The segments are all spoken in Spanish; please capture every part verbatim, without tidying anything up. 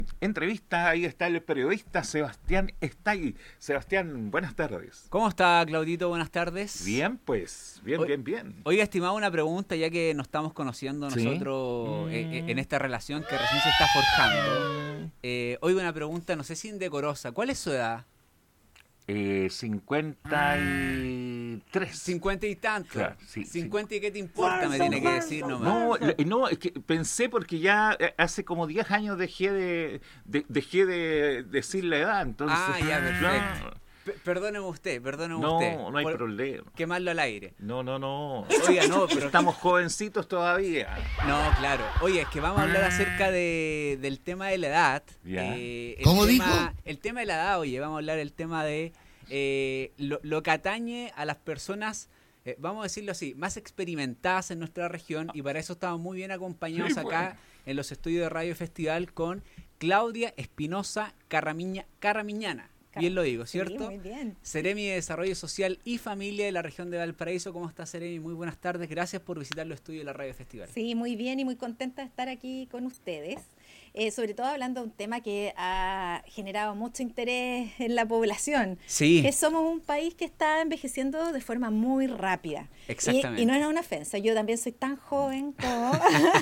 Entrevista, ahí está el periodista Sebastián Estay. Sebastián, buenas tardes. ¿Cómo está, Claudito? Buenas tardes. Bien, pues, bien, O, bien, bien. Oiga, estimado, una pregunta, ya que nos estamos conociendo ¿Sí? nosotros mm. eh, en esta relación que recién se está forjando. Eh, oiga, una pregunta, no sé si indecorosa. ¿Cuál es su edad? Eh, cincuenta y tres. Cincuenta y tanto. Claro, sí, cincuenta y qué te importa, me tiene que decir nomás. No, no, es que pensé porque ya hace como diez años dejé de, de dejé de decir la edad, entonces. Ah, ya, perfecto. Ya. P- perdóneme usted, perdóneme No, usted. no hay por problema. Quemarlo al aire. No, no, no. Oiga, no, pero... Estamos jovencitos todavía. No, claro. Oye, es que vamos a hablar acerca de, del tema de la edad. Ya. Eh, el ¿Cómo tema, dijo? El tema de la edad, oye, vamos a hablar del tema de eh, lo, lo que atañe a las personas, eh, vamos a decirlo así, más experimentadas en nuestra región, y para eso estamos muy bien acompañados Sí, acá bueno. en los estudios de Radio Festival con Claudia Espinosa Carramiña, Carramiñana. Bien lo digo, ¿cierto? Sí, muy bien. Seremi de Desarrollo Social y Familia de la región de Valparaíso. ¿Cómo está, Seremi? Muy buenas tardes. Gracias por visitar los estudios de la Radio Festival. Sí, muy bien y muy contenta de estar aquí con ustedes. Eh, sobre todo hablando de un tema que ha generado mucho interés en la población. Sí. Que somos un país que está envejeciendo de forma muy rápida. Exactamente. Y, y no es una ofensa, yo también soy tan joven como...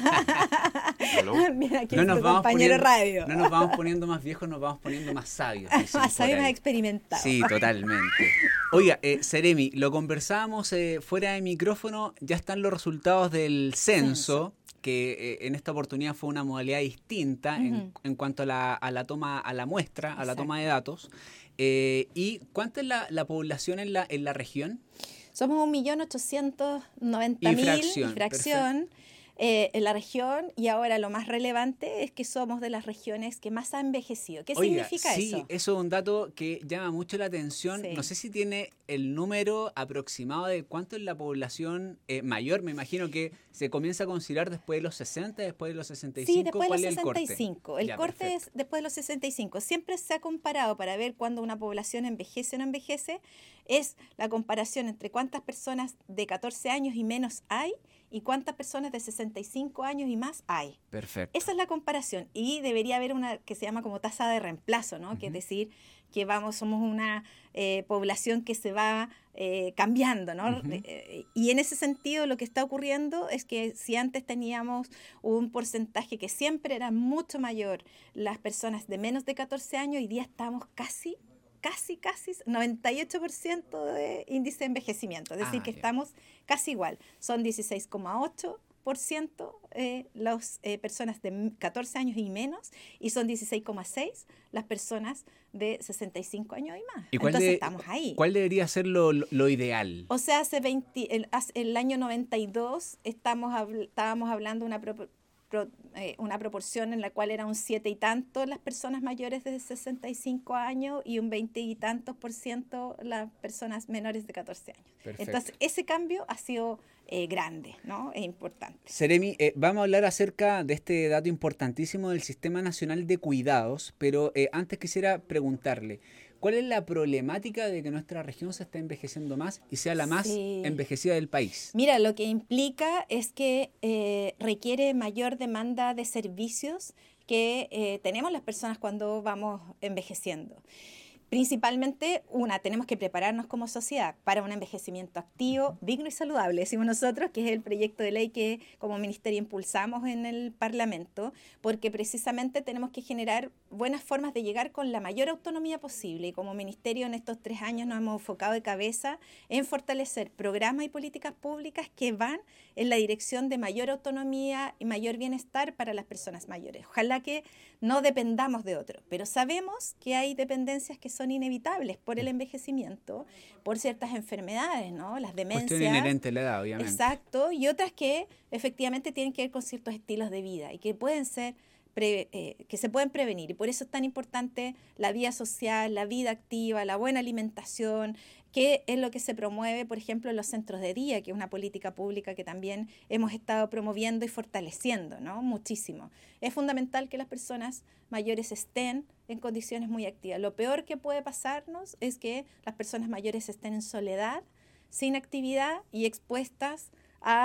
Mira, aquí No es nos, tu vamos compañero poniendo, radio. no nos vamos poniendo más viejos, nos vamos poniendo más sabios. dicen Más por sabios, ahí. más experimentados. Sí, totalmente. Oiga, eh, Seremi, lo conversábamos eh, fuera de micrófono, ya están los resultados del censo, que eh, en esta oportunidad fue una modalidad distinta en, Ujú. en cuanto a la, a la toma, a la muestra, a la Exacto. toma de datos. Eh, ¿Y cuánta es la, la población en la, en la región? Somos un millón ochocientos noventa mil, Infracción, infracción, eh, en la región, y ahora lo más relevante es que somos de las regiones que más ha envejecido. ¿Qué Oiga, significa sí, eso? eso es un dato que llama mucho la atención. Sí. No sé si tiene el número aproximado de cuánto es la población eh, mayor. Me imagino que se comienza a considerar después de los sesenta, después de los sesenta y cinco. Sí, después de ¿Cuál los es el corte? sesenta y cinco. El Ya, corte perfecto. es después de los sesenta y cinco. Siempre se ha comparado para ver cuándo una población envejece o no envejece. Es la comparación entre cuántas personas de catorce años y menos hay y cuántas personas de sesenta y cinco años y más hay. Perfecto. Esa es la comparación, y debería haber una que se llama como tasa de reemplazo, ¿no? Ujú. Que es decir, que vamos, somos una eh, población que se va eh, cambiando, ¿no? Ujú. Eh, y en ese sentido lo que está ocurriendo es que si antes teníamos un porcentaje que siempre era mucho mayor, las personas de menos de catorce años, hoy día estamos casi casi, casi noventa y ocho por ciento de índice de envejecimiento, es decir, Ah, que ya. estamos casi igual. Son dieciséis coma ocho por ciento eh, las eh, personas de catorce años y menos, y son dieciséis coma seis por ciento las personas de sesenta y cinco años y más. ¿Y cuál, Entonces de- estamos ahí. cuál debería ser lo, lo- lo ideal? O sea, hace veinte, el, hace- el año noventa y dos estamos, habl- estábamos hablando de una, pro- pro- eh, una proporción en la cual era un siete y tanto las personas mayores de sesenta y cinco años y un veinte y tantos por ciento las personas menores de catorce años. Perfecto. Entonces, ese cambio ha sido eh, grande, ¿no? Es importante. Seremi, eh, vamos a hablar acerca de este dato importantísimo del Sistema Nacional de Cuidados, pero eh, antes quisiera preguntarle, ¿cuál es la problemática de que nuestra región se esté envejeciendo más y sea la más Sí. envejecida del país? Mira, lo que implica es que eh, requiere mayor demanda de servicios que eh, tenemos las personas cuando vamos envejeciendo. Principalmente, una, tenemos que prepararnos como sociedad para un envejecimiento activo, digno y saludable, decimos nosotros, que es el proyecto de ley que como ministerio impulsamos en el Parlamento, porque precisamente tenemos que generar buenas formas de llegar con la mayor autonomía posible, y como ministerio en estos tres años nos hemos enfocado de cabeza en fortalecer programas y políticas públicas que van en la dirección de mayor autonomía y mayor bienestar para las personas mayores. Ojalá que no dependamos de otro, pero sabemos que hay dependencias que son inevitables por el envejecimiento, por ciertas enfermedades, ¿no? Las demencias. Cuestión inherente a la edad, obviamente. Exacto, y otras que efectivamente tienen que ver con ciertos estilos de vida y que pueden ser Pre, eh, que se pueden prevenir, y por eso es tan importante la vida social, la vida activa, la buena alimentación, que es lo que se promueve, por ejemplo, en los centros de día, que es una política pública que también hemos estado promoviendo y fortaleciendo, ¿no? Muchísimo. Es fundamental que las personas mayores estén en condiciones muy activas. Lo peor que puede pasarnos es que las personas mayores estén en soledad, sin actividad y expuestas a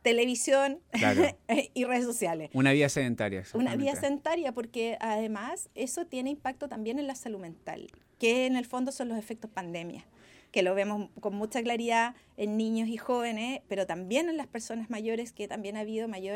televisión claro. y redes sociales. Una vida sedentaria. Una vida sedentaria, porque además eso tiene impacto también en la salud mental, que en el fondo son los efectos pandemia, que lo vemos con mucha claridad en niños y jóvenes, pero también en las personas mayores, que también ha habido mayor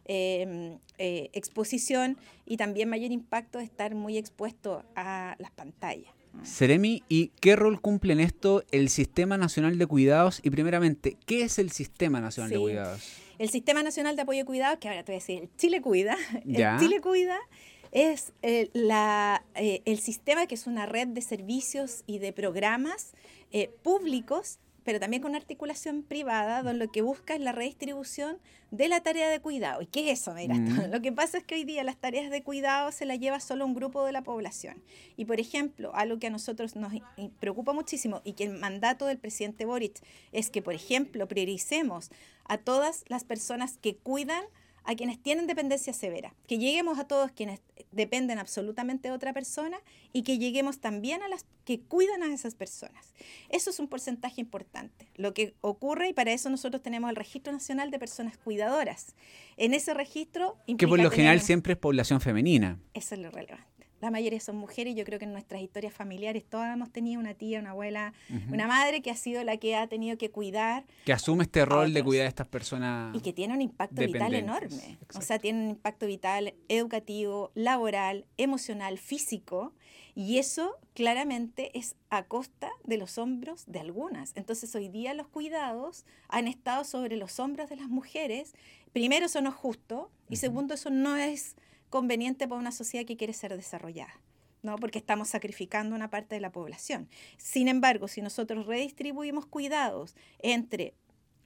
eh, eh, exposición y también mayor impacto de estar muy expuesto a las pantallas. Seremi, ¿y qué rol cumple en esto el Sistema Nacional de Cuidados? Y primeramente, ¿qué es el Sistema Nacional sí. de Cuidados? El Sistema Nacional de Apoyo y Cuidados, que ahora te voy a decir, el Chile Cuida, ¿Ya? el Chile Cuida es eh, la, eh, el sistema que es una red de servicios y de programas eh, públicos, pero también con articulación privada, donde lo que busca es la redistribución de la tarea de cuidado. ¿Y qué es eso? Mira, mm. Lo que pasa es que hoy día las tareas de cuidado se las lleva solo un grupo de la población. Y, por ejemplo, algo que a nosotros nos preocupa muchísimo y que el mandato del presidente Boric es que, por ejemplo, prioricemos a todas las personas que cuidan a quienes tienen dependencia severa, que lleguemos a todos quienes dependen absolutamente de otra persona y que lleguemos también a las que cuidan a esas personas. Eso es un porcentaje importante. Lo que ocurre, y para eso nosotros tenemos el Registro Nacional de Personas Cuidadoras. En ese registro implica que por lo general tener, siempre es población femenina. Eso es lo relevante. La mayoría son mujeres. Yo creo que en nuestras historias familiares todas hemos tenido una tía, una abuela, uh-huh. una madre que ha sido la que ha tenido que cuidar. Que asume este rol de cuidar a estas personas. Y que tiene un impacto vital enorme. Exacto. O sea, tiene un impacto vital educativo, laboral, emocional, físico. Y eso claramente es a costa de los hombros de algunas. Entonces hoy día los cuidados han estado sobre los hombros de las mujeres. Primero, eso no es justo. Y uh-huh. segundo, eso no es conveniente para una sociedad que quiere ser desarrollada, ¿no? Porque estamos sacrificando una parte de la población. Sin embargo, si nosotros redistribuimos cuidados entre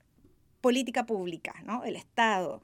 política pública, ¿no? El Estado,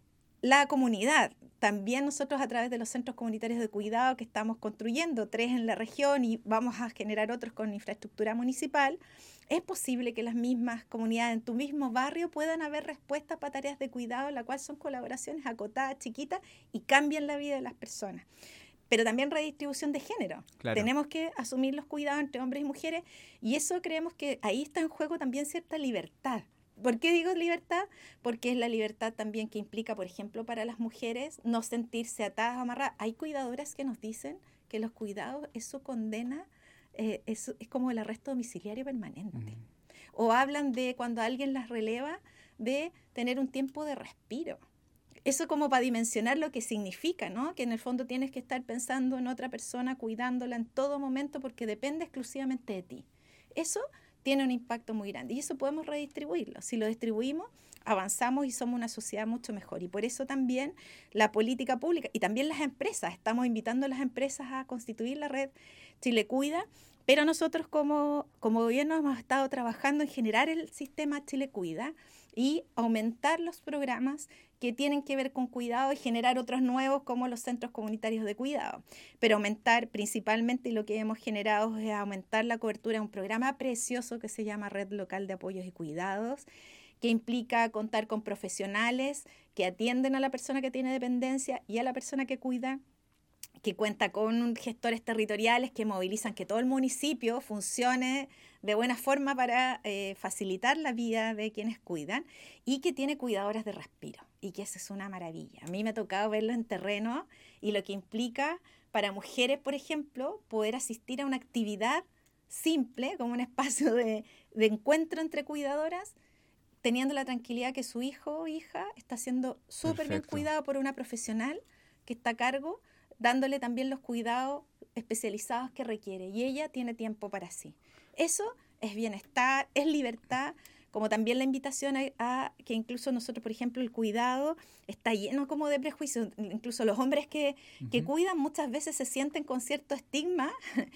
la comunidad, también nosotros a través de los centros comunitarios de cuidado que estamos construyendo, tres en la región y vamos a generar otros con infraestructura municipal, es posible que las mismas comunidades en tu mismo barrio puedan haber respuestas para tareas de cuidado, la cual son colaboraciones acotadas, chiquitas, y cambian la vida de las personas. Pero también redistribución de género. Claro. Tenemos que asumir los cuidados entre hombres y mujeres, y eso creemos que ahí está en juego también cierta libertad. ¿Por qué digo libertad? Porque es la libertad también que implica, por ejemplo, para las mujeres no sentirse atadas o amarradas. Hay cuidadoras que nos dicen que los cuidados, eso condena, eh, eso es como el arresto domiciliario permanente. Uh-huh. O hablan de cuando alguien las releva, de tener un tiempo de respiro. Eso como para dimensionar lo que significa, ¿no? Que en el fondo tienes que estar pensando en otra persona, cuidándola en todo momento porque depende exclusivamente de ti. Eso tiene un impacto muy grande y eso podemos redistribuirlo. Si lo distribuimos, avanzamos y somos una sociedad mucho mejor. Y por eso también la política pública y también las empresas, estamos invitando a las empresas a constituir la red Chile Cuida, pero nosotros como, como gobierno hemos estado trabajando en generar el sistema Chile Cuida y aumentar los programas que tienen que ver con cuidado y generar otros nuevos como los centros comunitarios de cuidado. Pero aumentar principalmente, y lo que hemos generado es aumentar la cobertura de un programa precioso que se llama Red Local de Apoyos y Cuidados, que implica contar con profesionales que atienden a la persona que tiene dependencia y a la persona que cuida, que cuenta con gestores territoriales que movilizan que todo el municipio funcione de buena forma para eh, facilitar la vida de quienes cuidan y que tiene cuidadoras de respiro y que eso es una maravilla. A mí me ha tocado verlo en terreno y lo que implica para mujeres, por ejemplo, poder asistir a una actividad simple como un espacio de, de encuentro entre cuidadoras, teniendo la tranquilidad que su hijo o hija está siendo súper bien cuidado por una profesional que está a cargo, dándole también los cuidados especializados que requiere. Y ella tiene tiempo para sí. Eso es bienestar, es libertad, como también la invitación a, a que incluso nosotros, por ejemplo, el cuidado está lleno como de prejuicios. Incluso los hombres que, uh-huh. que cuidan muchas veces se sienten con cierto estigma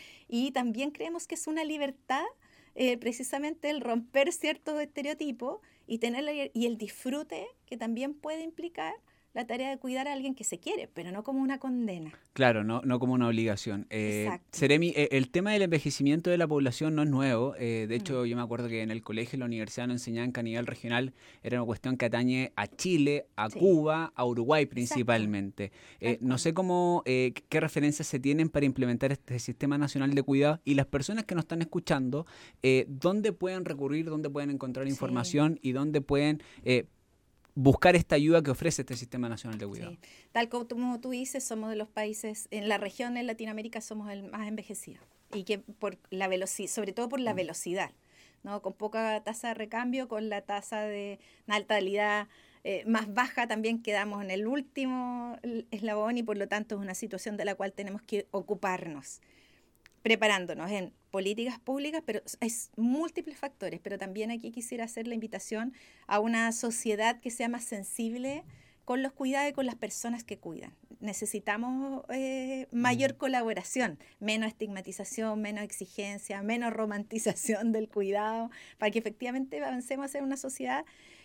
y también creemos que es una libertad eh, precisamente el romper ciertos estereotipos y, tener la, y el disfrute que también puede implicar la tarea de cuidar a alguien que se quiere, pero no como una condena. Claro, no, no como una obligación. Eh, Seremi, eh, el tema del envejecimiento de la población no es nuevo. Eh, de hecho, mm. yo me acuerdo que en el colegio, en la universidad, nos enseñaban que a nivel regional era una cuestión que atañe a Chile, a sí. Cuba, a Uruguay principalmente. Eh, no sé cómo, eh, qué referencias se tienen para implementar este Sistema Nacional de Cuidado y las personas que nos están escuchando, eh, ¿dónde pueden recurrir, dónde pueden encontrar información sí. y dónde pueden... Eh, buscar esta ayuda que ofrece este Sistema Nacional de Cuidado. Sí. Tal como tú dices, somos de los países, en la región en Latinoamérica somos el más envejecido, y que por la velocidad, sobre todo por la velocidad, ¿no? Con poca tasa de recambio, con la tasa de natalidad eh, más baja, también quedamos en el último eslabón, y por lo tanto es una situación de la cual tenemos que ocuparnos, preparándonos en políticas públicas, pero es múltiples factores. Pero también aquí quisiera hacer la invitación a una sociedad que sea más sensible con los cuidados y con las personas que cuidan. Necesitamos eh, mayor colaboración, menos estigmatización, menos exigencia, menos romantización del cuidado, para que efectivamente avancemos a ser una sociedad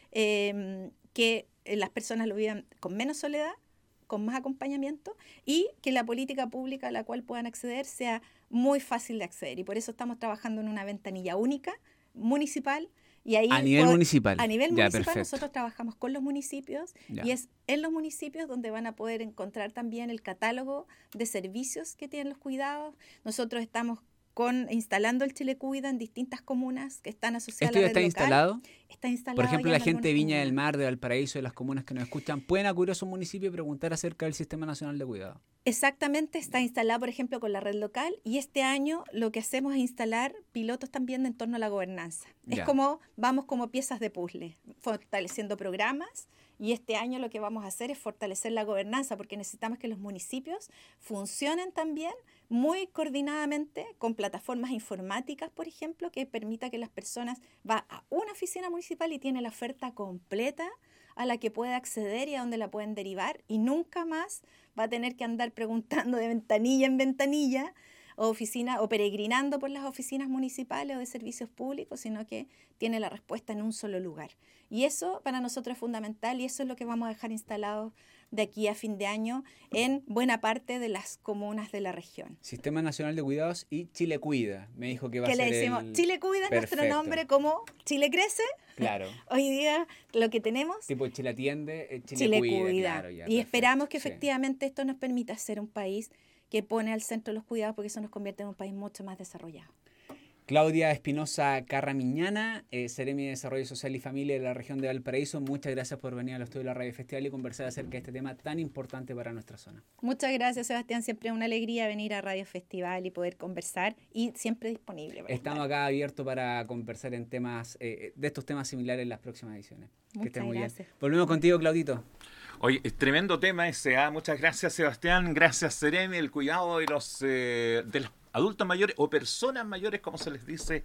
eh, que las personas lo vivan con menos soledad, con más acompañamiento, y que la política pública a la cual puedan acceder sea muy fácil de acceder. Y por eso estamos trabajando en una ventanilla única, municipal. Y ahí a nivel por, municipal. A nivel ya, municipal perfecto. Nosotros trabajamos con los municipios, ya. y es en los municipios donde van a poder encontrar también el catálogo de servicios que tienen los cuidados. Nosotros estamos con instalando el Chile Cuida en distintas comunas que están asociadas ¿Esto ya a la red está local. instalado? Está instalado. Por ejemplo, ya la en gente de Viña comunas. del Mar, de Valparaíso, de las comunas que nos escuchan, pueden acudir a su municipio y preguntar acerca del Sistema Nacional de Cuidado. Exactamente, está instalado, por ejemplo, con la red local, y este año lo que hacemos es instalar pilotos también en torno a la gobernanza. Ya. Es como, vamos como piezas de puzzle, fortaleciendo programas, y este año lo que vamos a hacer es fortalecer la gobernanza, porque necesitamos que los municipios funcionen también muy coordinadamente con plataformas informáticas, por ejemplo, que permita que las personas van a una oficina municipal y tienen la oferta completa a la que puede acceder y a donde la pueden derivar, y nunca más va a tener que andar preguntando de ventanilla en ventanilla o oficina o peregrinando por las oficinas municipales o de servicios públicos, sino que tiene la respuesta en un solo lugar. Y eso para nosotros es fundamental, y eso es lo que vamos a dejar instalado de aquí a fin de año en buena parte de las comunas de la región. Sistema Nacional de Cuidados y Chile Cuida. Me dijo que va que a ser le decimos, el... Chile Cuida es nuestro Perfecto. nombre, como Chile Crece. Claro. Hoy día lo que tenemos... Tipo Chile Atiende, eh, Chile, Chile Cuida. Cuida. Claro, ya, y perfecto, esperamos que sí. efectivamente esto nos permita ser un país que pone al centro los cuidados, porque eso nos convierte en un país mucho más desarrollado. Claudia Espinosa Carramiñana, eh, Seremi de Desarrollo Social y Familia de la región de Valparaíso, muchas gracias por venir al estudio de la Radio Festival y conversar acerca de este tema tan importante para nuestra zona. Muchas gracias, Sebastián. Siempre es una alegría venir a Radio Festival y poder conversar, y siempre disponible. Para Estamos hablar. acá abiertos para conversar en temas eh, de estos temas similares en las próximas ediciones. Muchas que estén muy gracias. bien. Volvemos contigo, Claudito. Oye, es tremendo tema ese. ¿ah? Muchas gracias, Sebastián. Gracias, Seremi. El cuidado de los, eh, de los adultos mayores o personas mayores, como se les dice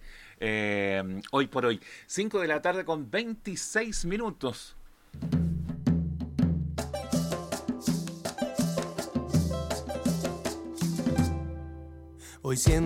eh, hoy por hoy. cinco de la tarde con veintiséis minutos. Hoy siento